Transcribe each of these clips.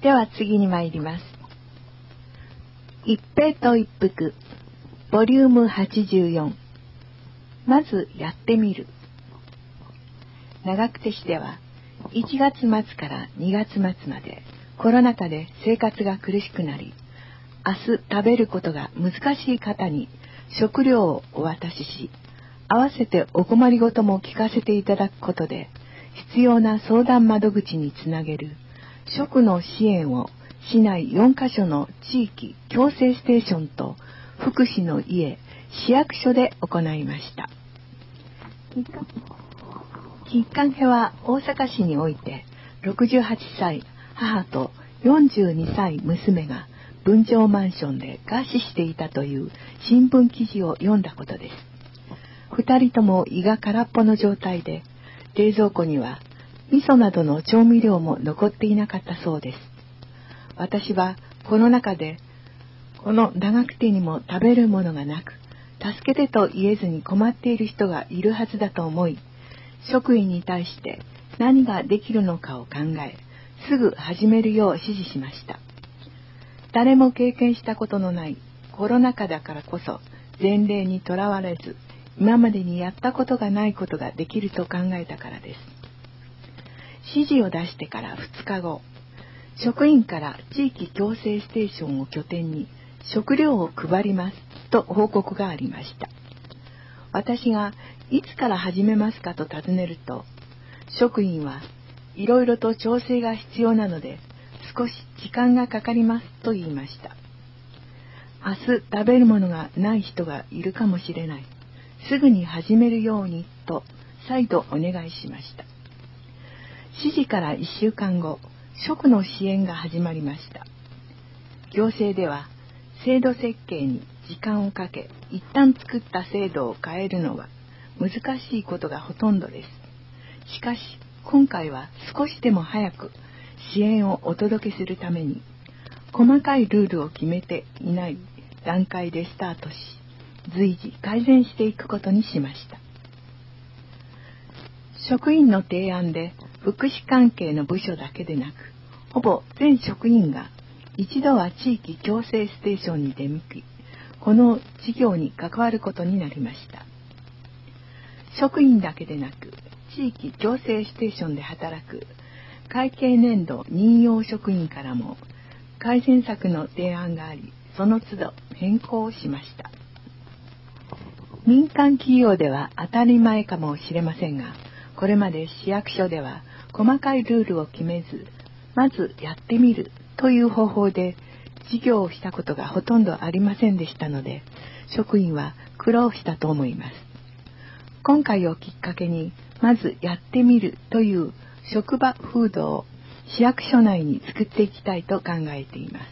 では次に参ります。一平と一服ボリューム84、まずやってみる。長久手市では1月末から2月末までコロナ禍で生活が苦しくなり、明日食べることが難しい方に食料をお渡しし、合わせてお困りごとも聞かせていただくことで、必要な相談窓口につなげる食の支援を市内4カ所の地域共生ステーションと福祉の家、市役所で行いました。きっかけは大阪市において68歳母と42歳娘が分譲マンションで餓死していたという新聞記事を読んだことです。2人とも胃が空っぽの状態で、冷蔵庫には味噌などの調味料も残っていなかったそうです。私はコロナ禍でこの長久手にも食べるものがなく、助けてと言えずに困っている人がいるはずだと思い、職員に対して何ができるのかを考え、すぐ始めるよう指示しました。誰も経験したことのないコロナ禍だからこそ、前例にとらわれず、今までにやったことがないことができると考えたからです。指示を出してから2日後、職員から地域共生ステーションを拠点に食料を配りますと報告がありました。私がいつから始めますかと尋ねると、職員はいろいろと調整が必要なので少し時間がかかりますと言いました。明日食べるものがない人がいるかもしれない。すぐに始めるようにと再度お願いしました。指示から1週間後、食の支援が始まりました。行政では制度設計に時間をかけ、一旦作った制度を変えるのは難しいことがほとんどです。しかし今回は少しでも早く支援をお届けするために、細かいルールを決めていない段階でスタートし、随時改善していくことにしました。職員の提案で福祉関係の部署だけでなく、ほぼ全職員が一度は地域共生ステーションに出向き、この事業に関わることになりました。職員だけでなく、地域共生ステーションで働く会計年度任用職員からも改善策の提案があり、その都度変更しました。民間企業では当たり前かもしれませんが、これまで市役所では細かいルールを決めず、まずやってみるという方法で事業をしたことがほとんどありませんでしたので、職員は苦労したと思います。今回をきっかけに、まずやってみるという職場風土を市役所内に作っていきたいと考えています。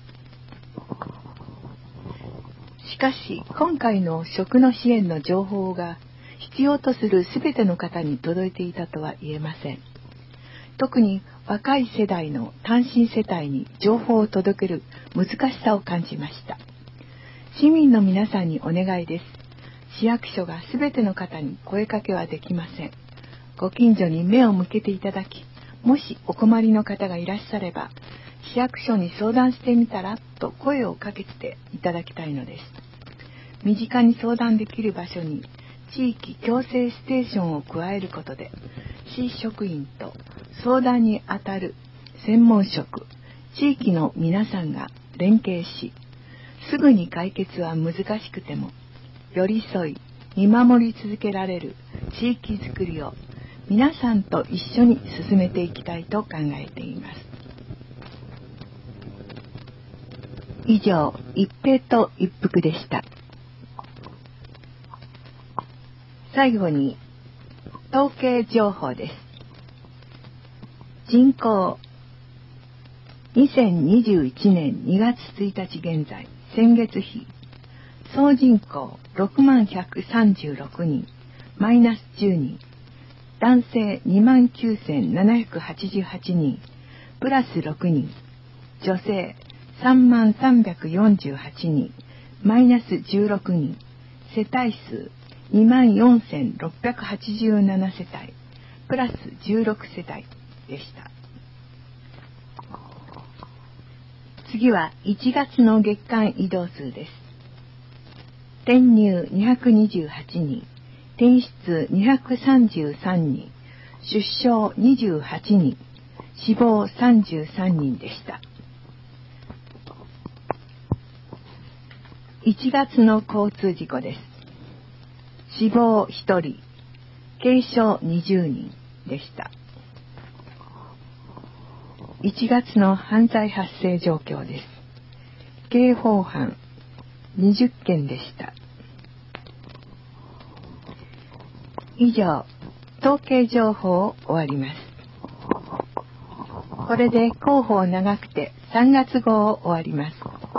しかし今回の食の支援の情報が必要とするすべての方に届いていたとは言えません。特に若い世代の単身世帯に情報を届ける難しさを感じました。市民の皆さんにお願いです。市役所がすべての方に声かけはできません。ご近所に目を向けていただき、もしお困りの方がいらっしゃれば、市役所に相談してみたらと声をかけていただきたいのです。身近に相談できる場所に地域共生ステーションを加えることで、市職員と相談にあたる専門職、地域の皆さんが連携し、すぐに解決は難しくても寄り添い見守り続けられる地域づくりを皆さんと一緒に進めていきたいと考えています。以上、一平と一服でした。最後に統計情報です。人口2021年2月1日現在、先月比総人口60,136人、マイナス10人、男性29,788人、プラス6人、女性33,348人、マイナス16人、世帯数24,687世帯、プラス16世帯でした。 次は1月の月間移動数です。転入228人、転出233人、出生28人、死亡33人でした。1月の交通事故です。死亡1人、軽傷20人でした。1月の犯罪発生状況です。刑法犯20件でした。以上、統計情報を終わります。これで広報長くて3月号を終わります。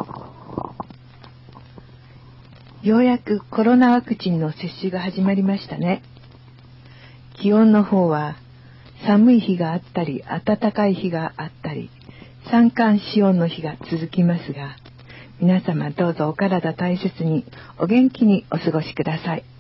ようやくコロナワクチンの接種が始まりましたね。気温の方は寒い日があったり暖かい日があったり三寒四温の日が続きますが、皆様どうぞお体大切にお元気にお過ごしください。